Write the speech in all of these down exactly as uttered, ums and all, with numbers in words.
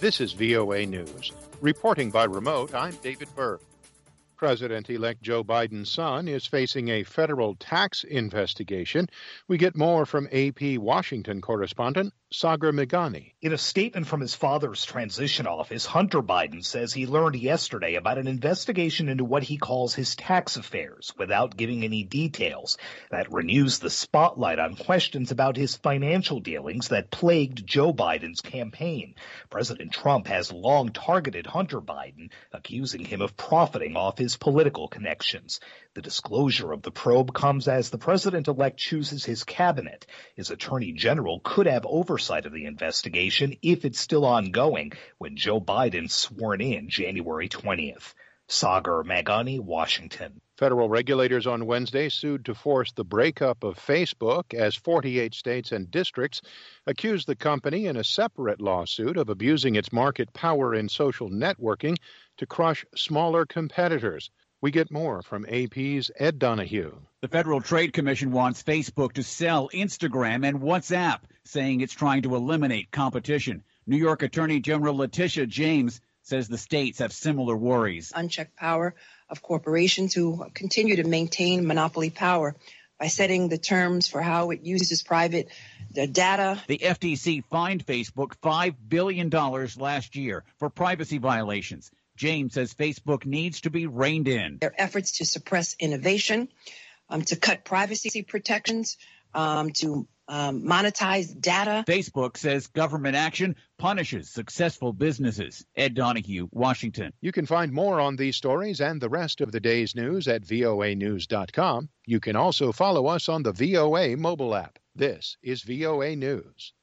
This is V O A News. Reporting by remote, I'm David Burr. President-elect Joe Biden's son is facing a federal tax investigation. We get more from A P Washington correspondent Sagar Meghani. In a statement from his father's transition office, Hunter Biden says he learned yesterday about an investigation into what he calls his tax affairs without giving any details. That renews the spotlight on questions about his financial dealings that plagued Joe Biden's campaign. President Trump has long targeted Hunter Biden, accusing him of profiting off his political connections. The disclosure of the probe comes as the president-elect chooses his cabinet. His attorney general could have oversight of the investigation if it's still ongoing when Joe Biden's sworn in January twentieth. Sagar Meghani, Washington. Federal regulators on Wednesday sued to force the breakup of Facebook as forty-eight states and districts accused the company in a separate lawsuit of abusing its market power in social networking to crush smaller competitors. We get more from A P's Ed Donahue. The Federal Trade Commission wants Facebook to sell Instagram and WhatsApp, saying it's trying to eliminate competition. New York Attorney General Letitia James says the states have similar worries. Unchecked power of corporations who continue to maintain monopoly power by setting the terms for how it uses private data. The F T C fined Facebook five billion dollars last year for privacy violations. James says Facebook needs to be reined in. Their efforts to suppress innovation, um, to cut privacy protections, um, to um, monetize data. Facebook says government action punishes successful businesses. Ed Donahue, Washington. You can find more on these stories and the rest of the day's news at V O A news dot com. You can also follow us on the V O A mobile app. This is V O A News.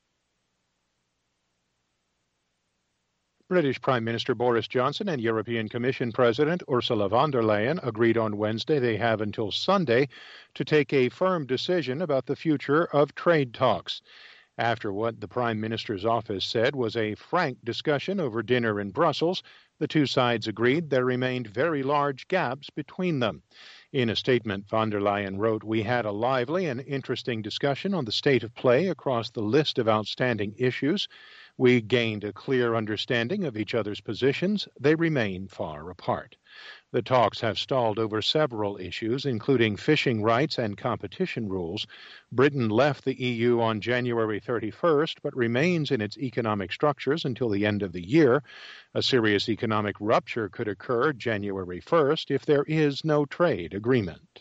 British Prime Minister Boris Johnson and European Commission President Ursula von der Leyen agreed on Wednesday they have until Sunday to take a firm decision about the future of trade talks. After what the Prime Minister's office said was a frank discussion over dinner in Brussels, the two sides agreed there remained very large gaps between them. In a statement, von der Leyen wrote, "We had a lively and interesting discussion on the state of play across the list of outstanding issues. We gained a clear understanding of each other's positions. They remain far apart." The talks have stalled over several issues, including fishing rights and competition rules. Britain left the E U on January thirty-first, but remains in its economic structures until the end of the year. A serious economic rupture could occur January first if there is no trade agreement.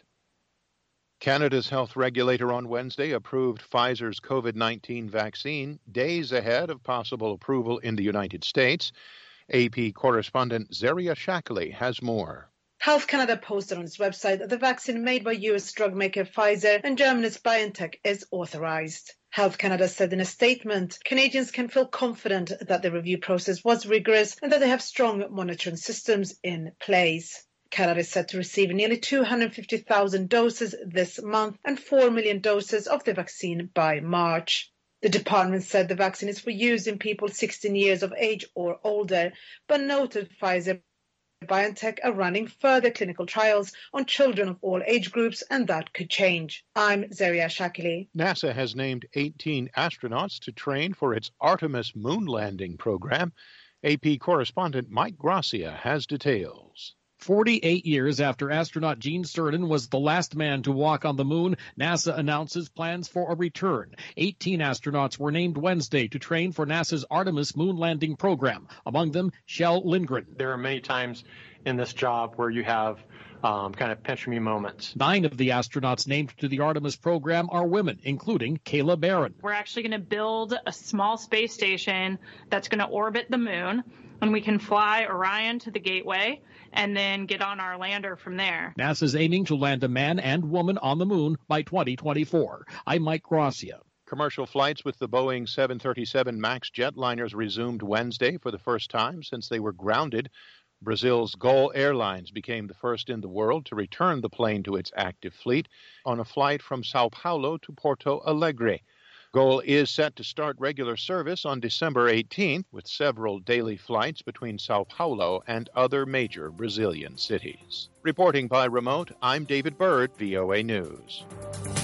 Canada's health regulator on Wednesday approved Pfizer's COVID nineteen vaccine days ahead of possible approval in the United States. A P correspondent Zaria Shackley has more. Health Canada posted on its website that the vaccine made by U S drug maker Pfizer and Germany's BioNTech is authorized. Health Canada said in a statement, Canadians can feel confident that the review process was rigorous and that they have strong monitoring systems in place. Canada is set to receive nearly two hundred fifty thousand doses this month and four million doses of the vaccine by March. The department said the vaccine is for use in people sixteen years of age or older, but noted Pfizer and BioNTech are running further clinical trials on children of all age groups, and that could change. I'm Zaria Shakili. NASA has named eighteen astronauts to train for its Artemis moon landing program. A P correspondent Mike Gracia has details. forty-eight years after astronaut Gene Cernan was the last man to walk on the moon, NASA announces plans for a return. eighteen astronauts were named Wednesday to train for NASA's Artemis moon landing program, among them Kjell Lindgren. There are many times in this job where you have um, kind of pinch-me moments. Nine of the astronauts named to the Artemis program are women, including Kayla Barron. We're actually going to build a small space station that's going to orbit the moon, and we can fly Orion to the Gateway and then get on our lander from there. NASA's aiming to land a man and woman on the moon by twenty twenty-four. I'm Mike Gracia. Commercial flights with the Boeing seven thirty-seven MAX jetliners resumed Wednesday for the first time since they were grounded. Brazil's Gol Airlines became the first in the world to return the plane to its active fleet on a flight from Sao Paulo to Porto Alegre. Gol is set to start regular service on December eighteenth, with several daily flights between Sao Paulo and other major Brazilian cities. Reporting by remote, I'm David Bird, V O A News.